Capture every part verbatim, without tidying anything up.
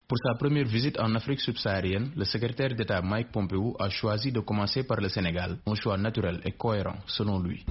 Pour sa première visite en Afrique subsaharienne, le secrétaire d'État Mike Pompeo a choisi de commencer par le Sénégal, un choix naturel et cohérent selon lui.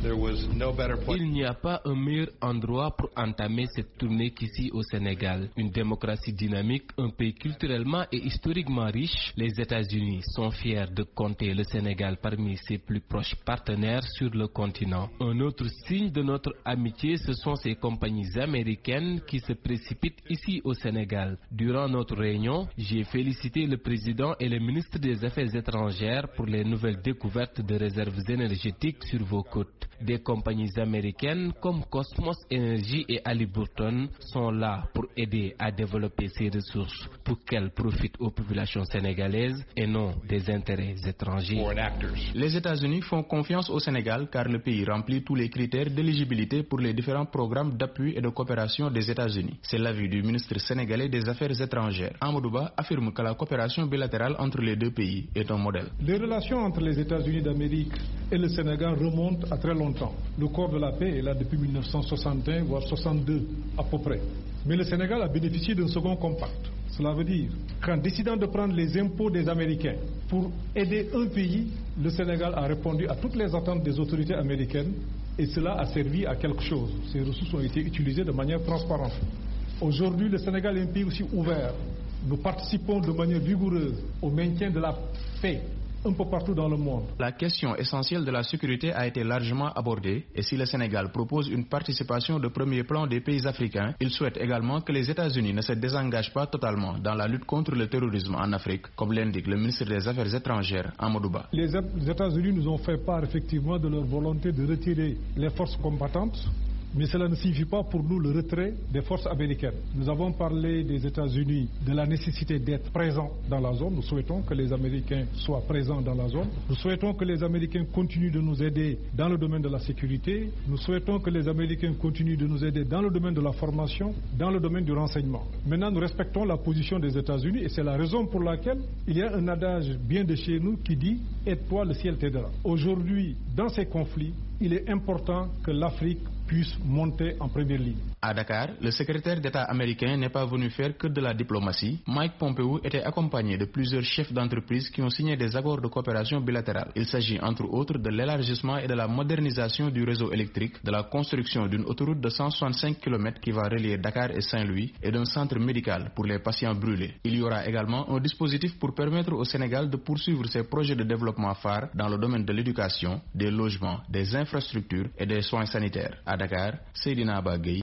Il n'y a pas un meilleur endroit pour entamer cette tournée qu'ici au Sénégal. Une démocratie dynamique, un pays culturellement et historiquement riche, les États-Unis sont fiers de compter le Sénégal parmi ses plus proches partenaires sur le continent. Un autre signe de notre amitié, ce sont ces compagnies américaines qui se précipitent ici au Sénégal. Durant notre réunion, j'ai félicité le président et le ministre des Affaires étrangères pour les nouvelles découvertes de réserves énergétiques sur vos côtes. Des compagnies américaines comme Cosmos Energy et Halliburton sont là pour aider à développer ces ressources pour qu'elles profitent aux populations sénégalaises et non des intérêts étrangers. Les États-Unis font confiance au Sénégal car le pays remplit tous les critères d'éligibilité pour les différents programmes d'appui et de coopération des États-Unis. C'est l'avis du ministre sénégalais des Affaires étrangères. Amadou Ba affirme que la coopération bilatérale entre les deux pays est un modèle. Les relations entre les États-Unis d'Amérique et le Sénégal remontent à très longtemps. Le corps de la paix est là depuis mille neuf cent soixante et un, voire soixante-deux à peu près. Mais le Sénégal a bénéficié d'un second compact. Cela veut dire qu'en décidant de prendre les impôts des Américains pour aider un pays, le Sénégal a répondu à toutes les attentes des autorités américaines et cela a servi à quelque chose. Ces ressources ont été utilisées de manière transparente. Aujourd'hui, le Sénégal est un pays aussi ouvert. Nous participons de manière vigoureuse au maintien de la paix un peu partout dans le monde. La question essentielle de la sécurité a été largement abordée et si le Sénégal propose une participation de premier plan des pays africains, il souhaite également que les États-Unis ne se désengagent pas totalement dans la lutte contre le terrorisme en Afrique, comme l'indique le ministre des Affaires étrangères, Amadou Ba. Les États-Unis nous ont fait part effectivement de leur volonté de retirer les forces combattantes. Mais cela ne signifie pas pour nous le retrait des forces américaines. Nous avons parlé des États-Unis, de la nécessité d'être présents dans la zone. Nous souhaitons que les Américains soient présents dans la zone. Nous souhaitons que les Américains continuent de nous aider dans le domaine de la sécurité. Nous souhaitons que les Américains continuent de nous aider dans le domaine de la formation, dans le domaine du renseignement. Maintenant, nous respectons la position des États-Unis et c'est la raison pour laquelle il y a un adage bien de chez nous qui dit « Aide-toi, le ciel t'aidera ». Aujourd'hui, dans ces conflits, il est important que l'Afrique puisse monter en première ligne. À Dakar, le secrétaire d'État américain n'est pas venu faire que de la diplomatie. Mike Pompeo était accompagné de plusieurs chefs d'entreprise qui ont signé des accords de coopération bilatérale. Il s'agit entre autres de l'élargissement et de la modernisation du réseau électrique, de la construction d'une autoroute de cent soixante-cinq kilomètres qui va relier Dakar et Saint-Louis et d'un centre médical pour les patients brûlés. Il y aura également un dispositif pour permettre au Sénégal de poursuivre ses projets de développement phares dans le domaine de l'éducation, des logements, des infrastructures et des soins sanitaires. À Dakar, Seydina Aba Gueye.